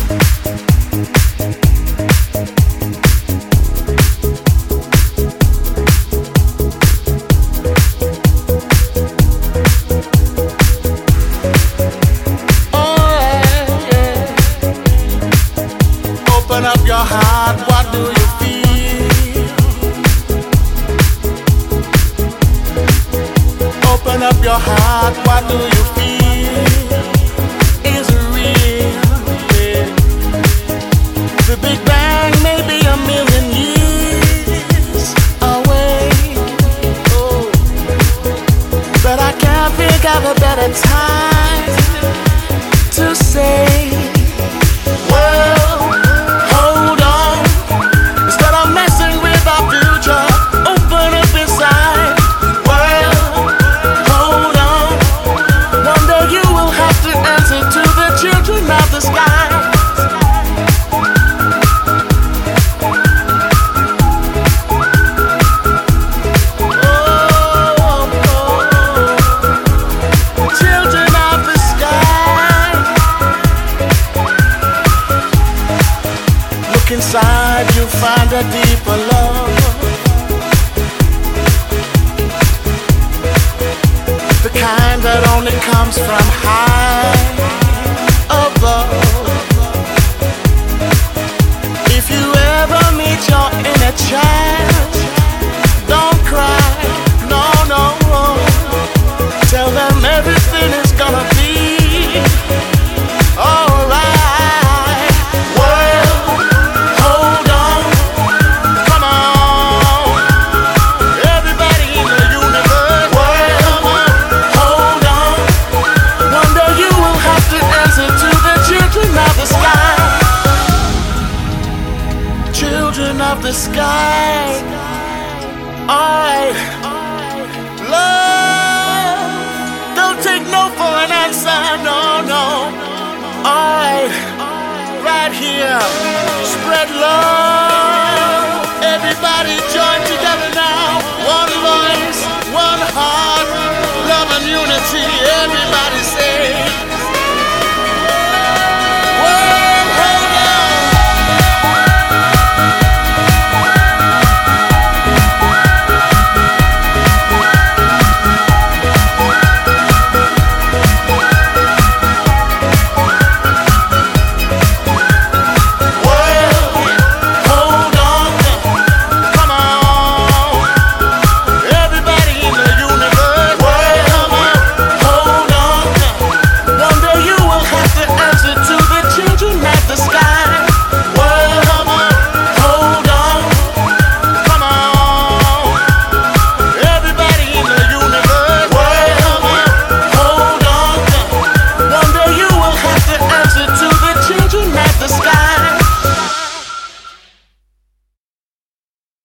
Open up your heart, what do you feel? Open up your heart, what do you feel? Is it real? Yeah. The Big Bang may be a million years away, oh, but I can't think of a better time to say, well, hold on, instead of messing with our future, open up inside. Well, hold on, one day you will have to answer to the children of the sky. Children of the sky. Look inside, you'll find a deeper love, the kind that only comes from high above. If you ever meet your inner child, don't cry, no, no. Tell them everything is gonna be alright. Well, hold on, come on, everybody in the universe. Well, hold on, one day you will have to answer to the children of the sky. Children of the sky. Alright, love, don't take no for an answer, no, no. Alright, right here, spread love. Everybody join together now. One voice, one heart, love and unity.